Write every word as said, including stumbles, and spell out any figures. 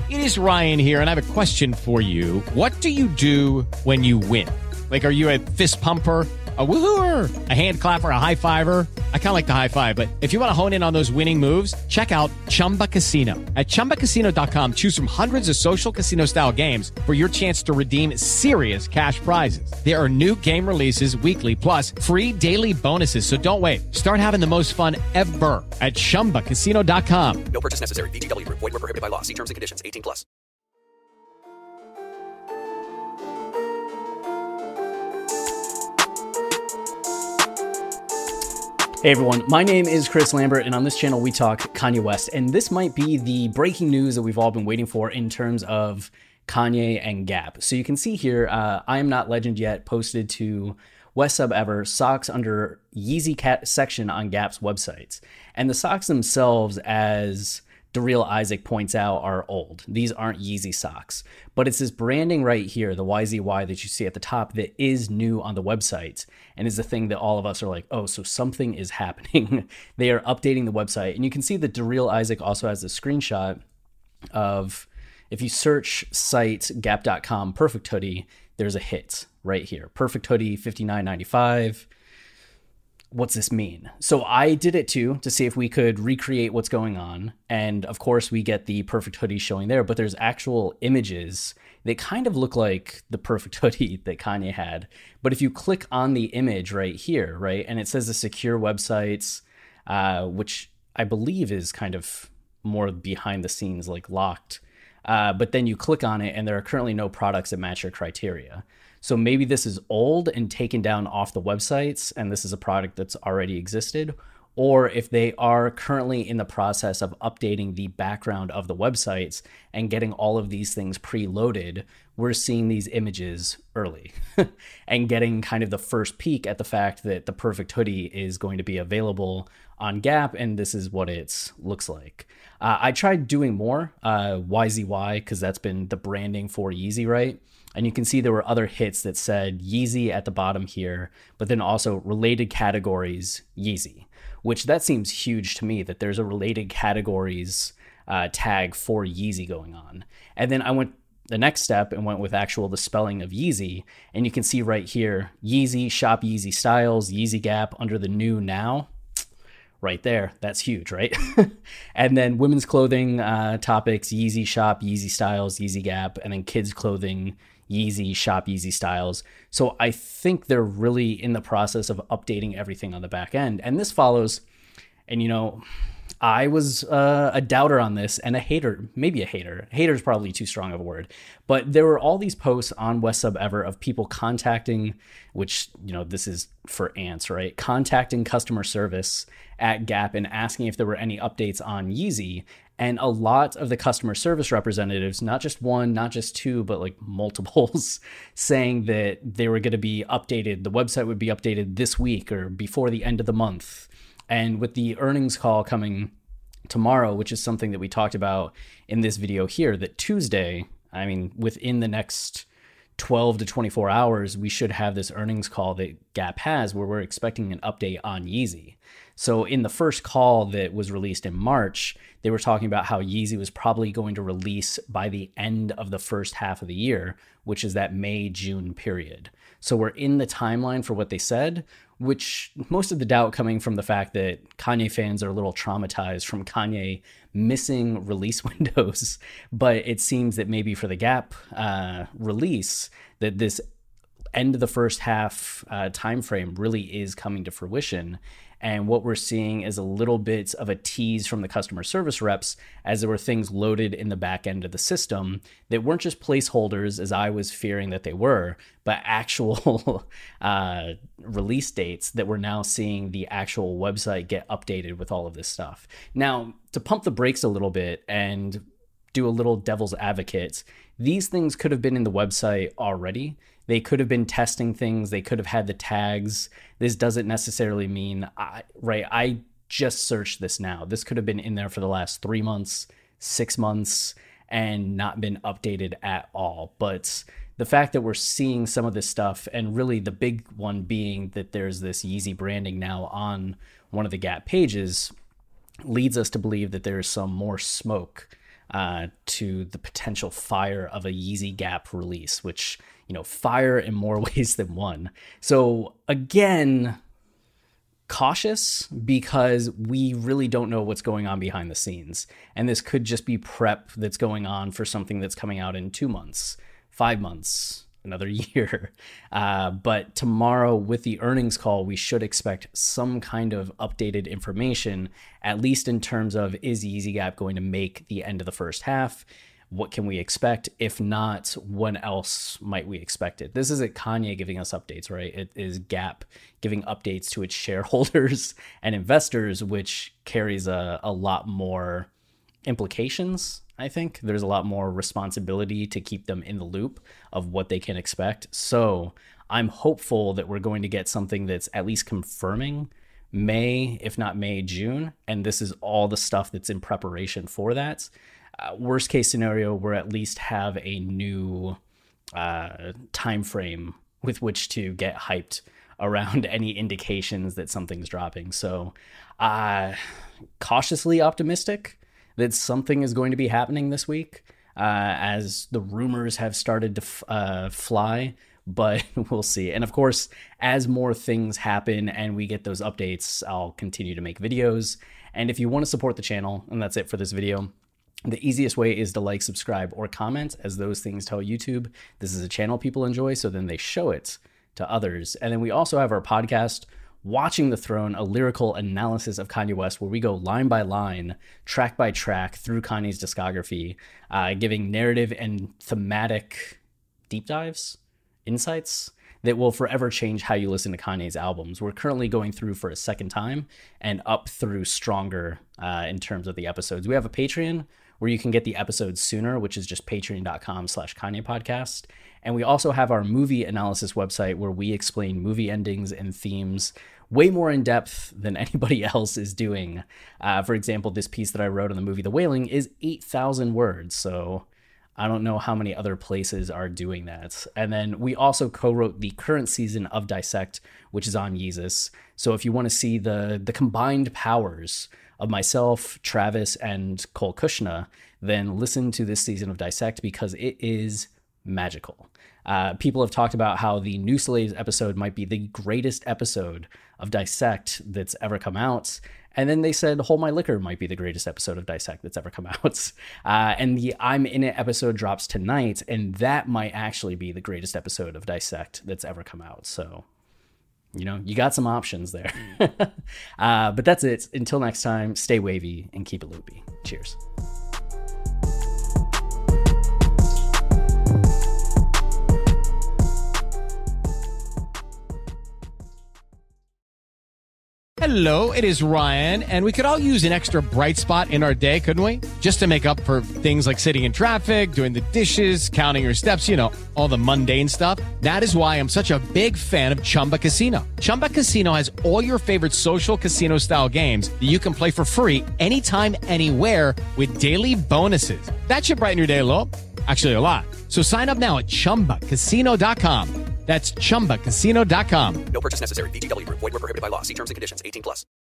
It is Ryan here, and I have a question for you. What do you do when you win? Like, are you a fist pumper, a woohooer, a hand clapper, a high fiver? I kind of like the high five, but if you want to hone in on those winning moves, check out Chumba Casino. At chumba casino dot com, choose from hundreds of social casino style games for your chance to redeem serious cash prizes. There are new game releases weekly, plus free daily bonuses. So don't wait. Start having the most fun ever at chumba casino dot com. No purchase necessary. V G W Group. Void where prohibited by law. See terms and conditions. eighteen plus. Hey everyone, my name is Chris Lambert, and on this channel we talk Kanye West, and this might be the breaking news that we've all been waiting for in terms of Kanye and Gap. So you can see here, uh, I Am Not Legend Yet posted to West Sub Ever socks under Yeezy Cat section on Gap's websites, and the socks themselves, as Daryl Isaac points out, are old. These aren't Yeezy socks, but it's this branding right here, the Y Z Y that you see at the top, that is new on the website and is the thing that all of us are like, oh, so something is happening. They are updating the website, and you can see that Daryl Isaac also has a screenshot of, if you search site gap dot com perfect hoodie, there's a hit right here, perfect hoodie fifty-nine ninety-five. What's this mean? So I did it too, to see if we could recreate what's going on. And of course we get the perfect hoodie showing there, but there's actual images that kind of look like the perfect hoodie that Kanye had. But if you click on the image right here, right, and it says the secure websites, uh, which I believe is kind of more behind the scenes, like locked. Uh, but then you click on it and there are currently no products that match your criteria. So maybe this is old and taken down off the websites, and this is a product that's already existed. Or if they are currently in the process of updating the background of the websites and getting all of these things preloaded, we're seeing these images early and getting kind of the first peek at the fact that the perfect hoodie is going to be available on Gap, and this is what it looks like. Uh, I tried doing more uh, Y Z Y, because that's been the branding for Yeezy, right? And you can see there were other hits that said Yeezy at the bottom here, but then also related categories Yeezy, which that seems huge to me, that there's a related categories uh, tag for Yeezy going on. And then I went the next step and went with actual the spelling of Yeezy, and you can see right here, Yeezy, shop Yeezy styles, Yeezy Gap under the new now. Right there, that's huge, right? And then women's clothing uh, topics, Yeezy shop, Yeezy styles, Yeezy Gap, and then kids clothing, Yeezy shop, Yeezy styles. So I think they're really in the process of updating everything on the back end. And this follows, and you know, I was uh, a doubter on this and a hater, maybe a hater. Hater is probably too strong of a word. But there were all these posts on West Sub Ever of people contacting, which, you know, this is for ants, right? Contacting customer service at Gap and asking if there were any updates on Yeezy. And a lot of the customer service representatives, not just one, not just two, but like multiples, saying that they were going to be updated. The website would be updated this week or before the end of the month. And with the earnings call coming tomorrow, which is something that we talked about in this video here, that Tuesday, I mean, within the next twelve to twenty-four hours, we should have this earnings call that Gap has where we're expecting an update on Yeezy. So in the first call that was released in March, they were talking about how Yeezy was probably going to release by the end of the first half of the year, which is that May, June period. So we're in the timeline for what they said, which most of the doubt coming from the fact that Kanye fans are a little traumatized from Kanye missing release windows. But it seems that maybe for the Gap uh, release, that this end of the first half uh, time frame really is coming to fruition. And what we're seeing is a little bit of a tease from the customer service reps, as there were things loaded in the back end of the system that weren't just placeholders, as I was fearing that they were, but actual uh, release dates that we're now seeing the actual website get updated with all of this stuff. Now, to pump the brakes a little bit and do a little devil's advocate, these things could have been in the website already. They could have been testing things. They could have had the tags. This doesn't necessarily mean, I, right, I just searched this now. This could have been in there for the last three months, six months, and not been updated at all. But the fact that we're seeing some of this stuff, and really the big one being that there's this Yeezy branding now on one of the Gap pages, leads us to believe that there's some more smoke uh, to the potential fire of a Yeezy Gap release, which, you know, fire in more ways than one. So again, cautious because we really don't know what's going on behind the scenes. And this could just be prep that's going on for something that's coming out in two months, five months, another year. Uh, but tomorrow with the earnings call, we should expect some kind of updated information, at least in terms of, is Yeezy Gap going to make the end of the first half? What can we expect? If not, when else might we expect it? This isn't Kanye giving us updates, right? It is Gap giving updates to its shareholders and investors, which carries a, a lot more implications. I think there's a lot more responsibility to keep them in the loop of what they can expect. So I'm hopeful that we're going to get something that's at least confirming May, if not May, June. And this is all the stuff that's in preparation for that. Uh, worst case scenario, we're at least have a new uh, time frame with which to get hyped around any indications that something's dropping. So uh, cautiously optimistic that something is going to be happening this week, uh, as the rumors have started to f- uh, fly, but we'll see. And of course, as more things happen and we get those updates, I'll continue to make videos. And if you want to support the channel, and that's it for this video, the easiest way is to like, subscribe, or comment, as those things tell YouTube this is a channel people enjoy, so then they show it to others. And then we also have our podcast, Watching the Throne, a lyrical analysis of Kanye West, where we go line by line, track by track through Kanye's discography, uh, giving narrative and thematic deep dives, insights that will forever change how you listen to Kanye's albums. We're currently going through for a second time and up through stronger uh, in terms of the episodes. We have a Patreon where you can get the episodes sooner, which is just patreon.com slash Kanye podcast. And we also have our movie analysis website where we explain movie endings and themes way more in depth than anybody else is doing. Uh, for example, this piece that I wrote on the movie The Wailing is eight thousand words. So I don't know how many other places are doing that. And then we also co-wrote the current season of Dissect, which is on Yeezus. So if you want to see the, the combined powers of myself, Travis, and Cole Kushner, then listen to this season of Dissect because it is magical. Uh, people have talked about how the New Slaves episode might be the greatest episode of Dissect that's ever come out. And then they said Hold My Liquor might be the greatest episode of Dissect that's ever come out. Uh, and the I'm In It episode drops tonight, and that might actually be the greatest episode of Dissect that's ever come out. So, you know, you got some options there. uh, but that's it. Until next time, stay wavy and keep it loopy. Cheers. Hello, it is Ryan, and we could all use an extra bright spot in our day, couldn't we? Just to make up for things like sitting in traffic, doing the dishes, counting your steps, you know, all the mundane stuff. That is why I'm such a big fan of Chumba Casino. Chumba Casino has all your favorite social casino-style games that you can play for free anytime, anywhere with daily bonuses. That should brighten your day a little. Actually, a lot. So sign up now at chumba casino dot com. That's chumba casino dot com. No purchase necessary. V G W Group. Void where prohibited by law. See terms and conditions. eighteen plus.